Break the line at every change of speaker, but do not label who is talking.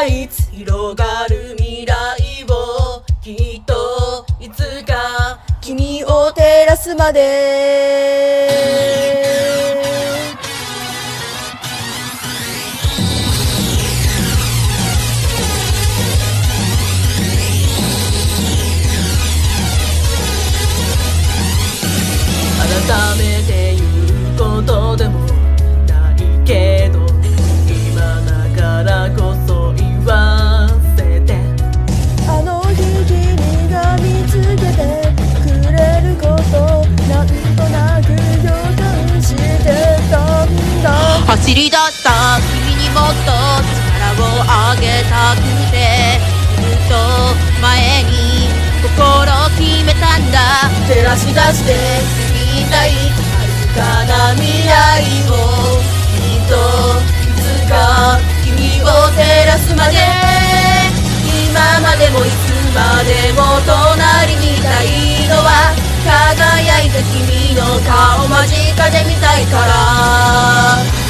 いつ広がる未来をきっといつか君を照らすまで改めて言うことでもないけど今だからこそ言わせて
あの日君が見つけてくれることなんとなく予感してたんだ。
走り出した君にもっと力をあげたくてずっと前に心決めたんだ。
照らし出してみたい遥かな未来をきっといつか君を照らすまで今までもいつまでも隣にいたいのは輝いた君の顔間近で見たいから